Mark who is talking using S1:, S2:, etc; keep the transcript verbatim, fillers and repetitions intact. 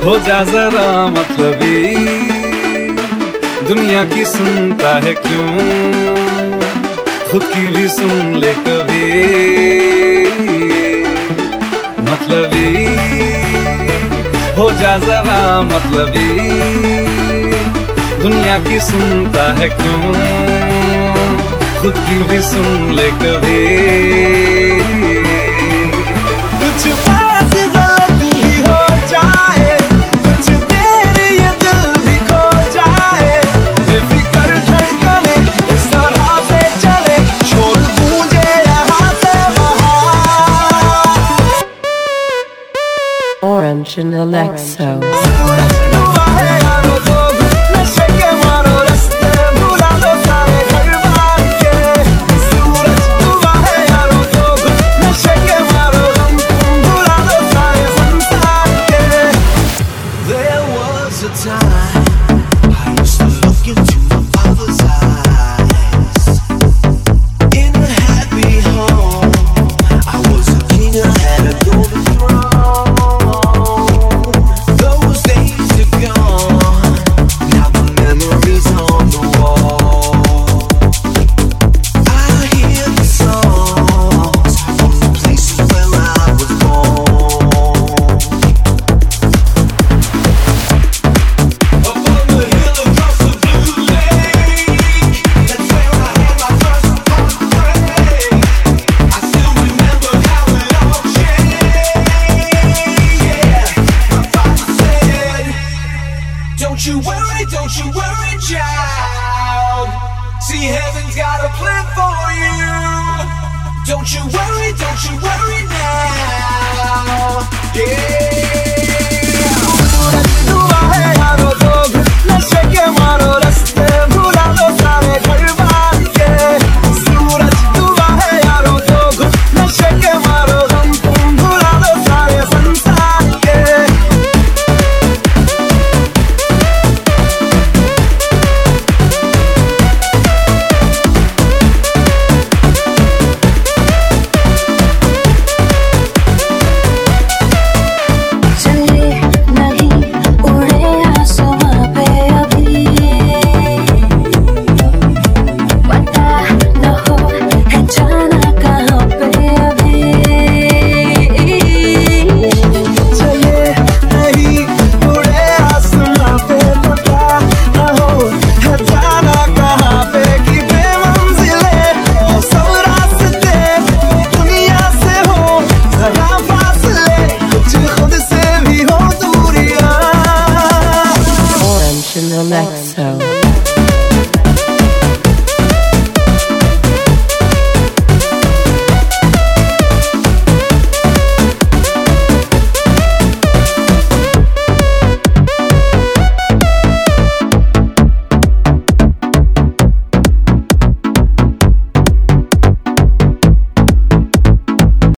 S1: हो जा जरा मतलबी, दुनिया की सुनता है क्यों, खुद की भी सुन ले कभी। मतलबी हो जा जरा मतलबी, दुनिया की सुनता है क्यों, खुद की भी सुन ले कभी। कुछ बात गलती हो जाए, कुछ देर ये दिल भी खो जाए, बेफिक्र धड़कने इस तरह से चले, शोर गूंजे यहाँ से वहाँ।
S2: Orange and Alexo.
S3: Don't you worry, don't you worry, child. See, heaven's got a plan for you. Don't you worry, don't you worry now. Yeah.